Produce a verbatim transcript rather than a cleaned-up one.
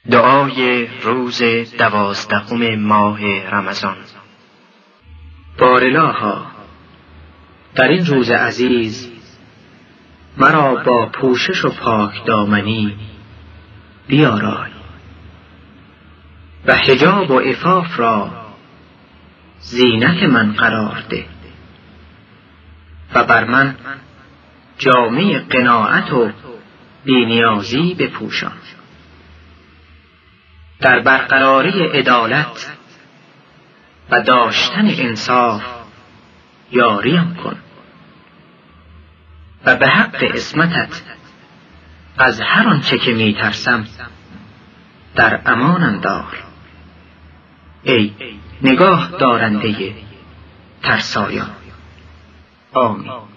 دعای روز دوازدهم ماه رمضان. بارالها، در این روز عزیز مرا با پوشش و پاک دامنی بیارای و حجاب و عفاف را زینت من قرار ده و بر من جامه قناعت و بی‌نیازی بپوشان. در برقراری عدالت و داشتن انصاف یاریم کن و به حق عصمتت از هر آنچه که می ترسم در امانم دار، ای نگاه دارنده ترسایان. آمین.